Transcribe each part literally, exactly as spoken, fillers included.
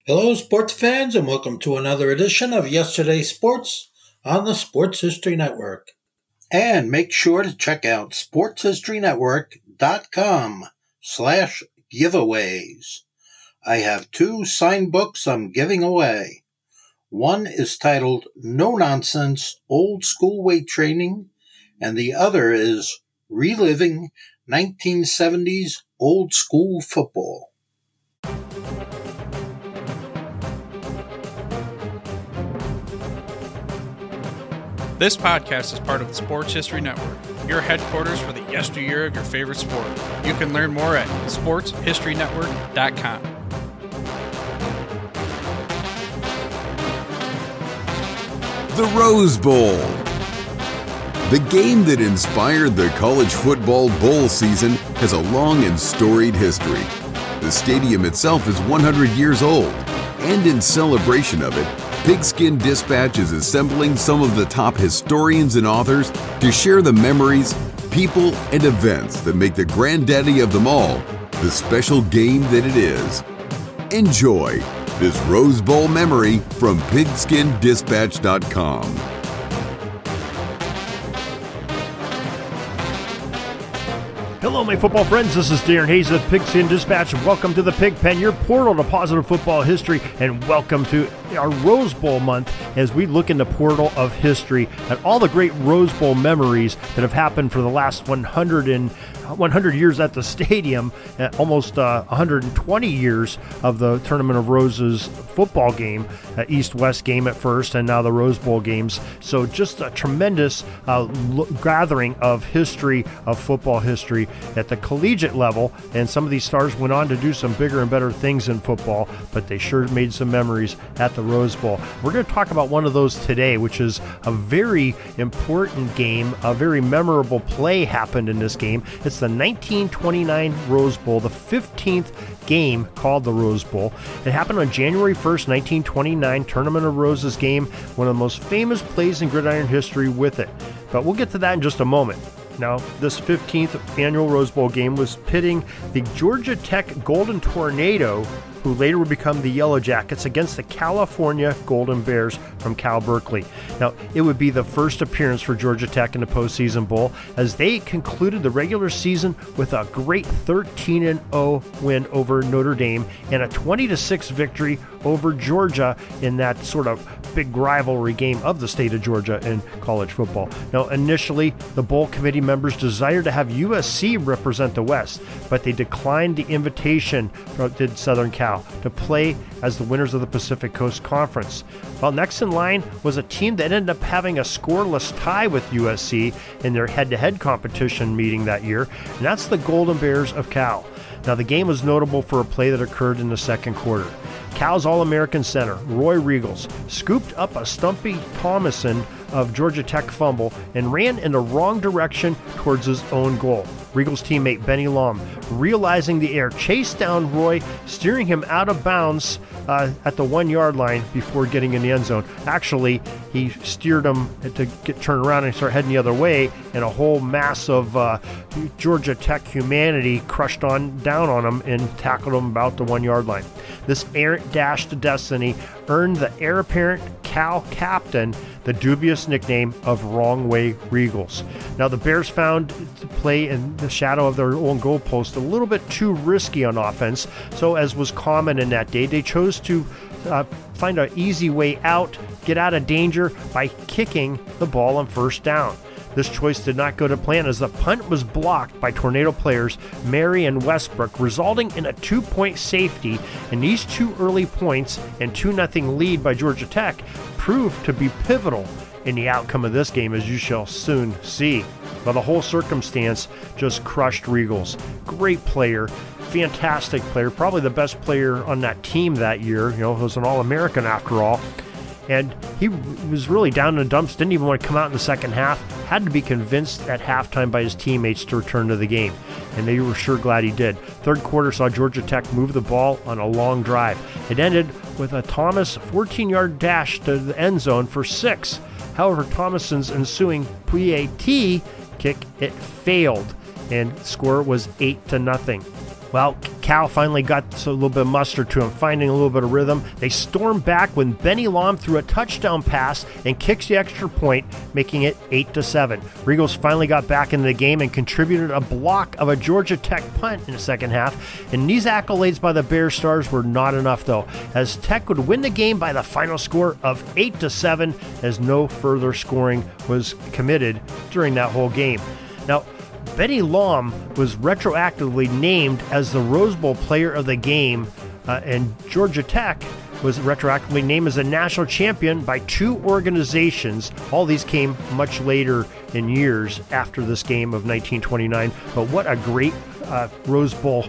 Hello, sports fans, and welcome to another edition of Yesterday's Sports on the Sports History Network. And make sure to check out sportshistorynetwork.com slash giveaways. I have two signed books I'm giving away. One is titled No Nonsense Old School Weight Training, and the other is Reliving nineteen seventies Old School Football. This podcast is part of the Sports History Network, your headquarters for the yesteryear of your favorite sport. You can learn more at sports history network dot com. The Rose Bowl. The game that inspired the college football bowl season has a long and storied history. The stadium itself is one hundred years old, and in celebration of it, Pigskin Dispatch is assembling some of the top historians and authors to share the memories, people, and events that make the granddaddy of them all the special game that it is. Enjoy this Rose Bowl memory from pigskin dispatch dot com. Hello, my football friends. This is Darren Hayes of Pigskin Dispatch. Welcome to the Pig Pen, your portal to positive football history, and welcome to our Rose Bowl month as we look in the portal of history at all the great Rose Bowl memories that have happened for the last one hundred and one hundred years at the stadium, almost uh, one hundred twenty years of the Tournament of Roses football game, uh, East-West game at first, and now the Rose Bowl games. So just a tremendous uh, lo- gathering of history, of football history at the collegiate level, and some of these stars went on to do some bigger and better things in football, but they sure made some memories at the Rose Bowl. We're going to talk about one of those today, which is a very important game. A very memorable play happened in this game. It's the nineteen twenty-nine Rose Bowl, the fifteenth game called the Rose Bowl. It happened on January first, nineteen twenty-nine, Tournament of Roses game, one of the most famous plays in gridiron history with it. But we'll get to that in just a moment. Now, this fifteenth annual Rose Bowl game was pitting the Georgia Tech Golden Tornado, who later would become the Yellow Jackets, against the California Golden Bears from Cal Berkeley. Now, it would be the first appearance for Georgia Tech in the postseason bowl, as they concluded the regular season with a great thirteen and oh win over Notre Dame and a twenty to six victory over Georgia in that sort of big rivalry game of the state of Georgia in college football. Now, initially, the bowl committee members desired to have U S C represent the West, but they declined the invitation from did Southern Cal to play as the winners of the Pacific Coast Conference. Well, next in line was a team that ended up having a scoreless tie with U S C in their head-to-head competition meeting that year, and that's the Golden Bears of Cal. Now, the game was notable for a play that occurred in the second quarter. Cal's All-American center, Roy Riegels, scooped up a Stumpy Thomason of Georgia Tech fumble and ran in the wrong direction towards his own goal. Riegels' teammate Benny Lom, realizing the error, chased down Roy, steering him out of bounds uh, at the one-yard line before getting in the end zone. Actually, he steered him to get turned around and start heading the other way, and a whole mass of uh, Georgia Tech humanity crushed on down on him and tackled him about the one-yard line. This errant dash to destiny earned the heir apparent Cal captain the dubious nickname of Wrong Way Riegels. Now, the Bears found to play in the shadow of their own goalpost a little bit too risky on offense, so as was common in that day, they chose to uh, find an easy way out, get out of danger by kicking the ball on first down. This choice did not go to plan, as the punt was blocked by Tornado players Mary and Westbrook, resulting in a two-point safety, and these two early points and two nothing lead by Georgia Tech proved to be pivotal in the outcome of this game, as you shall soon see. But the whole circumstance just crushed Riegels. Great player, fantastic player, probably the best player on that team that year. You know, he was an All-American after all. And he was really down in the dumps, didn't even want to come out in the second half, had to be convinced at halftime by his teammates to return to the game, and they were sure glad he did. Third quarter saw Georgia Tech move the ball on a long drive. It ended with a Thomas fourteen-yard dash to the end zone for six. However, Thomason's ensuing P A T kick, it failed, and score was eight to nothing. Well, Cal finally got a little bit of muster to him, finding a little bit of rhythm. They stormed back when Benny Lom threw a touchdown pass and kicks the extra point, making it eight to seven. Regals finally got back into the game and contributed a block of a Georgia Tech punt in the second half. And these accolades by the Bear Stars were not enough, though, as Tech would win the game by the final score of eight to seven, as no further scoring was committed during that whole game. Now, Benny Lom was retroactively named as the Rose Bowl Player of the Game, uh, and Georgia Tech was retroactively named as a national champion by two organizations. All these came much later in years after this game of nineteen twenty-nine, but what a great uh, Rose Bowl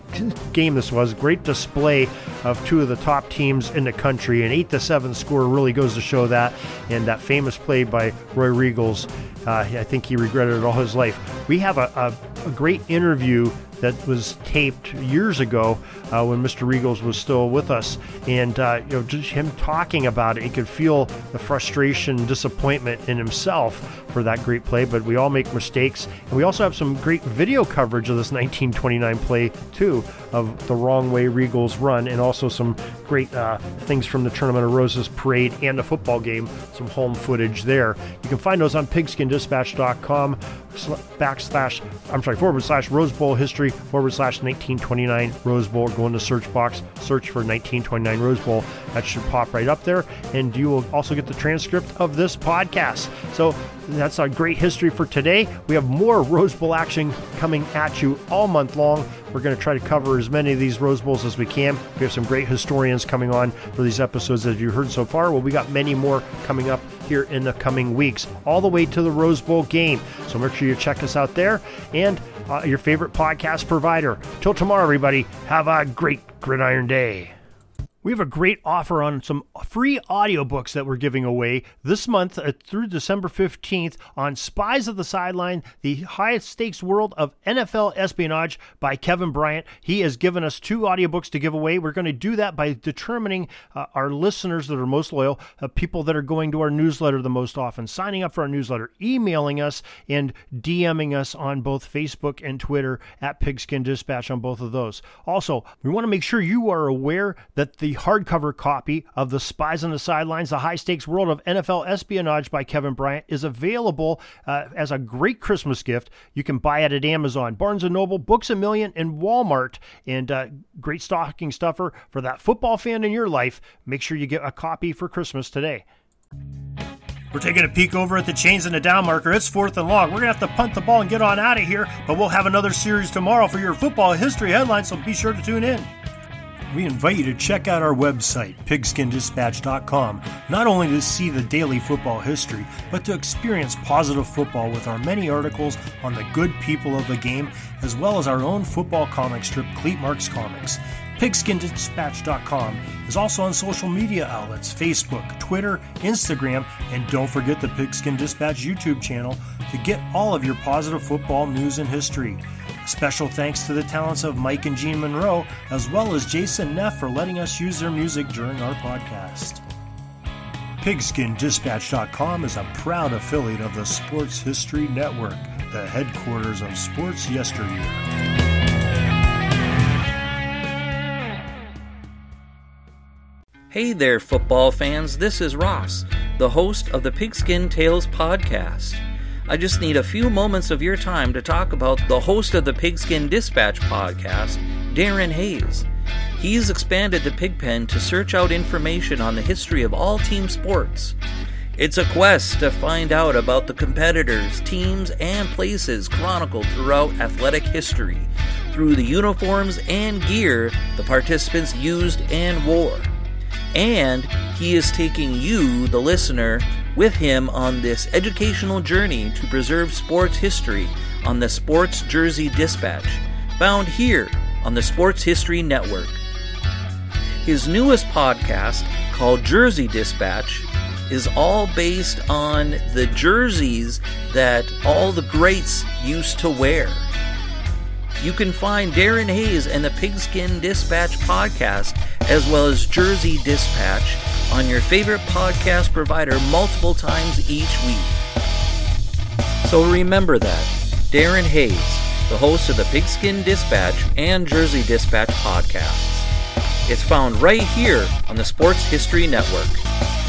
game this was. Great display of two of the top teams in the country. An eight to seven score really goes to show that, and that famous play by Roy Regals, uh, I think he regretted it all his life. We have a, a, a great interview that was taped years ago uh, when Mister Regals was still with us, and uh, you know, just him talking about it, you could feel the frustration, disappointment in himself for that great play. But we all make mistakes, and we also have some great video coverage of this nineteen twenty-nine play too, of the wrong way Regals run, and also some great uh, things from the Tournament of Roses parade and the football game, some home footage there. You can find those on pigskin dispatch dot com backslash, I'm sorry, forward slash Rose Bowl history, forward slash nineteen twenty-nine Rose Bowl. Go in the search box, search for nineteen twenty-nine Rose Bowl. That should pop right up there, and you will also get the transcript of this podcast. So that's a great history for today. We have more Rose Bowl action coming at you all month long. We're going to try to cover as many of these Rose Bowls as we can. We have some great historians coming on for these episodes, as you heard so far. Well, we got many more coming up here in the coming weeks, all the way to the Rose Bowl game. So make sure you check us out there, and uh, your favorite podcast provider. Till tomorrow, everybody, have a great Gridiron Day. We have a great offer on some free audiobooks that we're giving away this month uh, through December fifteenth on Spies of the Sideline, the highest stakes world of N F L espionage by Kevin Bryant. He has given us two audiobooks to give away. We're going to do that by determining uh, our listeners that are most loyal, uh, people that are going to our newsletter the most often, signing up for our newsletter, emailing us, and DMing us on both Facebook and Twitter at Pigskin Dispatch on both of those. Also, we want to make sure you are aware that the hardcover copy of the Spies on the Sidelines, the high-stakes world of N F L espionage by Kevin Bryant is available uh, as a great Christmas gift. You can buy it at Amazon, Barnes and Noble, Books A Million, and Walmart. And uh, great stocking stuffer for that football fan in your life. Make sure you get a copy for Christmas today. We're taking a peek over at the chains and the down marker. It's fourth and long. We're going to have to punt the ball and get on out of here, but we'll have another series tomorrow for your football history headlines, so be sure to tune in. We invite you to check out our website, pigskin dispatch dot com, not only to see the daily football history, but to experience positive football with our many articles on the good people of the game, as well as our own football comic strip, Cleat Marks Comics. pigskin dispatch dot com is also on social media outlets, Facebook, Twitter, Instagram, and don't forget the Pigskin Dispatch YouTube channel to get all of your positive football news and history. Special thanks to the talents of Mike and Gene Monroe, as well as Jason Neff for letting us use their music during our podcast. pigskin dispatch dot com is a proud affiliate of the Sports History Network, the headquarters of sports yesteryear. Hey there, football fans. This is Ross, the host of the Pigskin Tales podcast. I just need a few moments of your time to talk about the host of the Pigskin Dispatch podcast, Darren Hayes. He's expanded the Pigpen to search out information on the history of all team sports. It's a quest to find out about the competitors, teams, and places chronicled throughout athletic history, through the uniforms and gear the participants used and wore. And he is taking you, the listener, with him on this educational journey to preserve sports history on the Sports Jersey Dispatch, found here on the Sports History Network. His newest podcast, called Jersey Dispatch, is all based on the jerseys that all the greats used to wear. You can find Darren Hayes and the Pigskin Dispatch podcast, as well as Jersey Dispatch, on your favorite podcast provider multiple times each week. So remember that, Darren Hayes, the host of the Pigskin Dispatch and Jersey Dispatch podcasts. It's found right here on the Sports History Network.